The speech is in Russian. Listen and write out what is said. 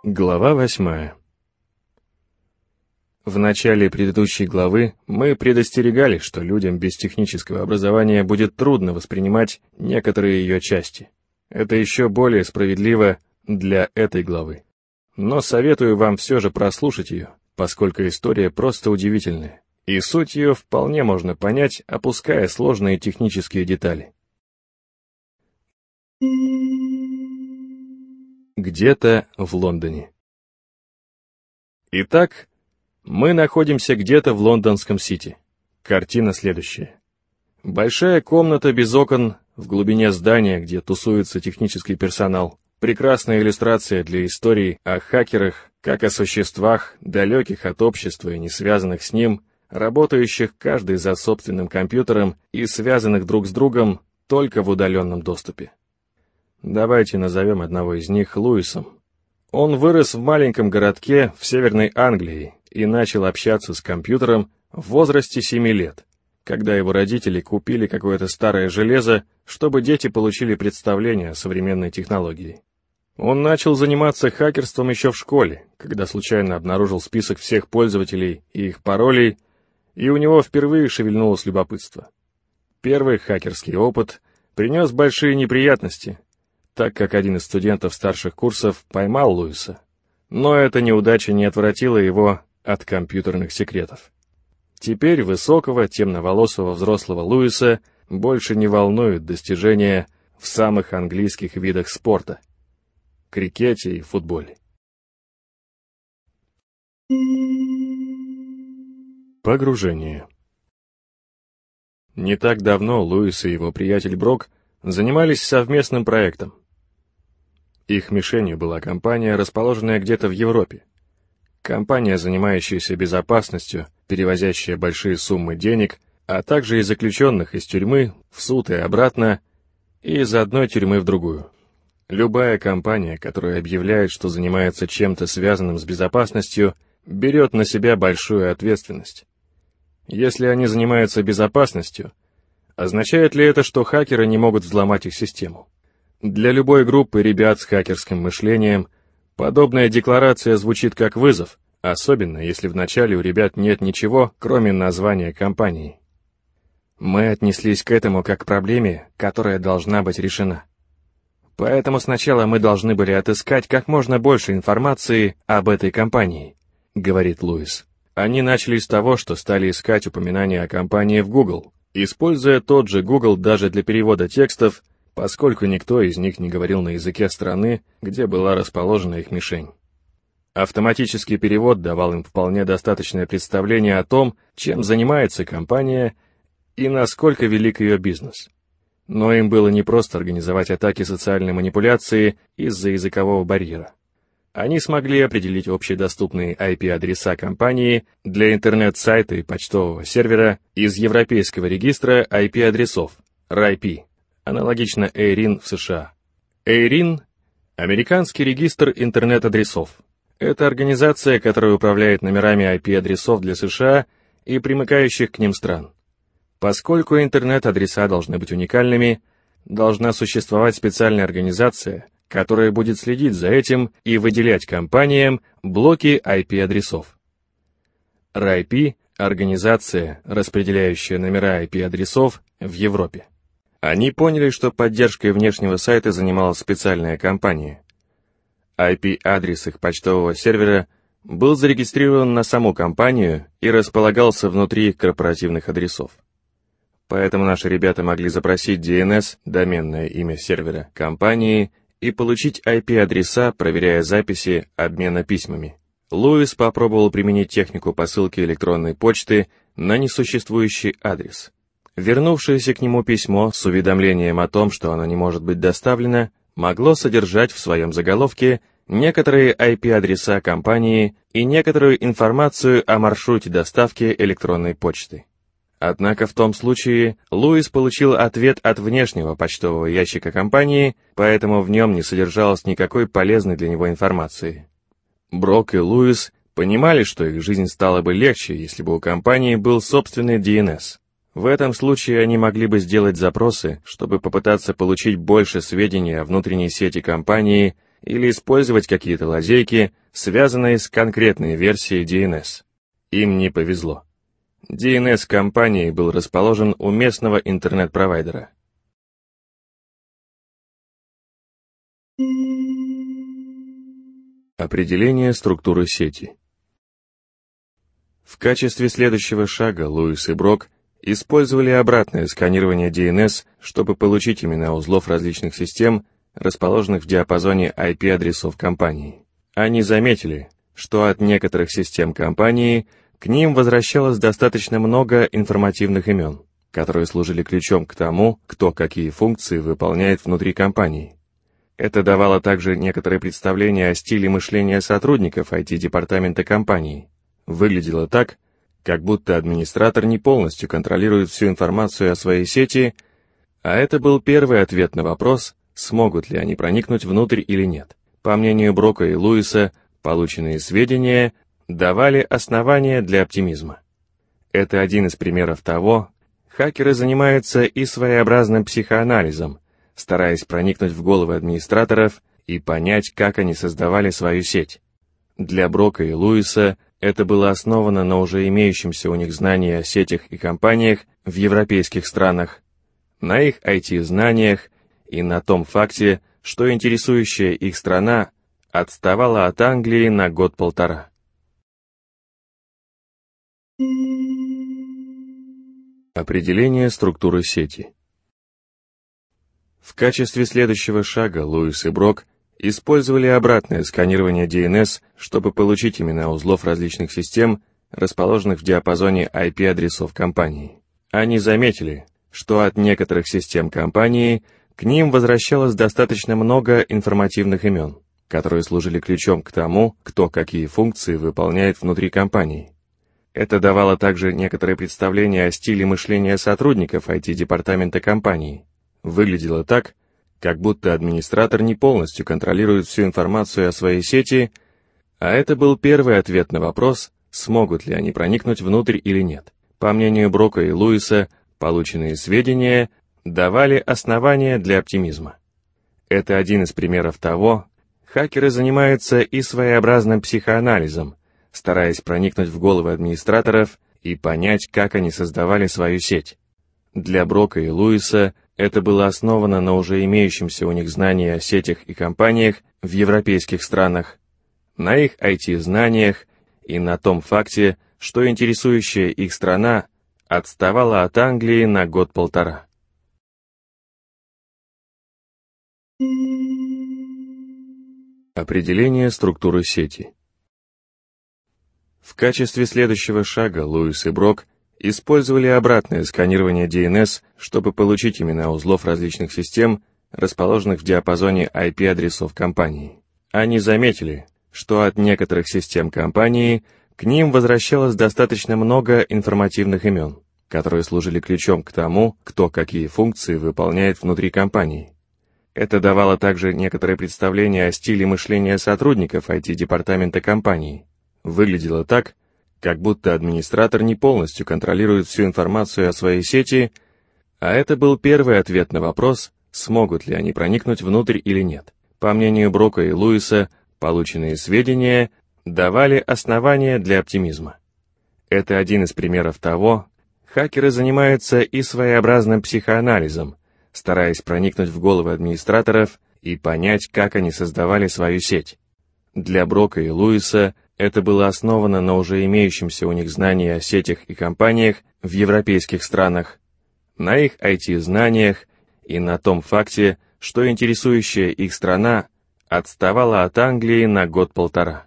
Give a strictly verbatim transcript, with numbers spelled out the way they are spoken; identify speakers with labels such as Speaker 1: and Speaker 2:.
Speaker 1: Глава восьмая. В начале предыдущей главы мы предостерегали, что людям без технического образования будет трудно воспринимать некоторые ее части. Это еще более справедливо для этой главы. Но советую вам все же прослушать ее, поскольку история просто удивительная, и суть ее вполне можно понять, опуская сложные технические детали. Где-то в Лондоне. Итак, мы находимся где-то в лондонском Сити. Картина следующая. Большая комната без окон в глубине здания, где тусуется технический персонал. Прекрасная иллюстрация для истории о хакерах, как о существах, далеких от общества и не связанных с ним, работающих каждый за собственным компьютером и связанных друг с другом только в удаленном доступе. Давайте назовем одного из них Луисом. Он вырос в маленьком городке в Северной Англии и начал общаться с компьютером в возрасте семи лет, когда его родители купили какое-то старое железо, чтобы дети получили представление о современной технологии. Он начал заниматься хакерством еще в школе, когда случайно обнаружил список всех пользователей и их паролей, и у него впервые шевельнулось любопытство. Первый хакерский опыт принес большие неприятности, так как один из студентов старших курсов поймал Луиса. Но эта неудача не отвратила его от компьютерных секретов. Теперь высокого, темноволосого взрослого Луиса больше не волнуют достижения в самых английских видах спорта — крикете и футболе. Погружение. Не так давно Луис и его приятель Брок занимались совместным проектом. Их мишенью была компания, расположенная где-то в Европе. Компания, занимающаяся безопасностью, перевозящая большие суммы денег, а также и заключенных из тюрьмы в суд и обратно, и из одной тюрьмы в другую. Любая компания, которая объявляет, что занимается чем-то связанным с безопасностью, берет на себя большую ответственность. Если они занимаются безопасностью, означает ли это, что хакеры не могут взломать их систему? Для любой группы ребят с хакерским мышлением подобная декларация звучит как вызов, особенно если вначале у ребят нет ничего, кроме названия компании. Мы отнеслись к этому как к проблеме, которая должна быть решена. Поэтому сначала мы должны были отыскать как можно больше информации об этой компании, говорит Луис. Они начали с того, что стали искать упоминания о компании в Google, используя тот же Google даже для перевода текстов, поскольку никто из них не говорил на языке страны, где была расположена их мишень. Автоматический перевод давал им вполне достаточное представление о том, чем занимается компания и насколько велик ее бизнес. Но им было не просто организовать атаки социальной манипуляции из-за языкового барьера. Они смогли определить общедоступные ай пи-адреса компании для интернет-сайта и почтового сервера из Европейского регистра ай пи-адресов, эр ай пи, аналогично эйрин в США. эйрин — американский регистр интернет-адресов. Это организация, которая управляет номерами ай пи-адресов для США и примыкающих к ним стран. Поскольку интернет-адреса должны быть уникальными, должна существовать специальная организация, которая будет следить за этим и выделять компаниям блоки ай пи-адресов. эр ай пи — организация, распределяющая номера ай пи-адресов в Европе. Они поняли, что поддержкой внешнего сайта занималась специальная компания. ай пи-адрес их почтового сервера был зарегистрирован на саму компанию и располагался внутри их корпоративных адресов. Поэтому наши ребята могли запросить ди эн эс, доменное имя сервера компании, и получить ай пи-адреса, проверяя записи обмена письмами. Луис попробовал применить технику посылки электронной почты на несуществующий адрес. Вернувшееся к нему письмо с уведомлением о том, что оно не может быть доставлено, могло содержать в своем заголовке некоторые ай пи-адреса компании и некоторую информацию о маршруте доставки электронной почты. Однако в том случае Луис получил ответ от внешнего почтового ящика компании, поэтому в нем не содержалось никакой полезной для него информации. Брок и Луис понимали, что их жизнь стала бы легче, если бы у компании был собственный ди эн эс. В этом случае они могли бы сделать запросы, чтобы попытаться получить больше сведений о внутренней сети компании или использовать какие-то лазейки, связанные с конкретной версией ди эн эс. Им не повезло. ди эн эс компании был расположен у местного интернет-провайдера. Определение структуры сети. В качестве следующего шага Луис и Брок использовали обратное сканирование ди эн эс, чтобы получить имена узлов различных систем, расположенных в диапазоне ай пи-адресов компании. Они заметили, что от некоторых систем компании к ним возвращалось достаточно много информативных имен, которые служили ключом к тому, кто какие функции выполняет внутри компании. Это давало также некоторое представление о стиле мышления сотрудников ай ти-департамента компании. Выглядело так, как будто администратор не полностью контролирует всю информацию о своей сети, а это был первый ответ на вопрос, смогут ли они проникнуть внутрь или нет. По мнению Брока и Луиса, полученные сведения давали основания для оптимизма. Это один из примеров того, хакеры занимаются и своеобразным психоанализом, стараясь проникнуть в головы администраторов и понять, как они создавали свою сеть. Для Брока и Луиса это было основано на уже имеющемся у них знании о сетях и компаниях в европейских странах, на их ай ти-знаниях и на том факте, что интересующая их страна отставала от Англии на год-полтора. Определение структуры сети. В качестве следующего шага Луис и Брок использовали обратное сканирование ди эн эс, чтобы получить имена узлов различных систем, расположенных в диапазоне ай пи-адресов компании. Они заметили, что от некоторых систем компании к ним возвращалось достаточно много информативных имен, которые служили ключом к тому, кто какие функции выполняет внутри компании. Это давало также некоторое представление о стиле мышления сотрудников ай ти-департамента компании. Выглядело так, как будто администратор не полностью контролирует всю информацию о своей сети, а это был первый ответ на вопрос, смогут ли они проникнуть внутрь или нет. По мнению Брока и Луиса, полученные сведения давали основания для оптимизма. Это один из примеров того, хакеры занимаются и своеобразным психоанализом, стараясь проникнуть в головы администраторов и понять, как они создавали свою сеть. Для Брока и Луиса это было основано на уже имеющемся у них знании о сетях и компаниях в европейских странах, на их ай ти-знаниях и на том факте, что интересующая их страна отставала от Англии на год-полтора. Определение структуры сети. В качестве следующего шага Луис и Брок использовали обратное сканирование ди эн эс, чтобы получить имена узлов различных систем, расположенных в диапазоне ай пи-адресов компании. Они заметили, что от некоторых систем компании к ним возвращалось достаточно много информативных имен, которые служили ключом к тому, кто какие функции выполняет внутри компании. Это давало также некоторое представление о стиле мышления сотрудников ай ти-департамента компании. Выглядело так, как будто администратор не полностью контролирует всю информацию о своей сети, а это был первый ответ на вопрос, смогут ли они проникнуть внутрь или нет. По мнению Брока и Луиса, полученные сведения давали основания для оптимизма. Это один из примеров того, хакеры занимаются и своеобразным психоанализом, стараясь проникнуть в головы администраторов и понять, как они создавали свою сеть. Для Брока и Луиса это было основано на уже имеющемся у них знании о сетях и компаниях в европейских странах, на их ай ти-знаниях и на том факте, что интересующая их страна отставала от Англии на год-полтора.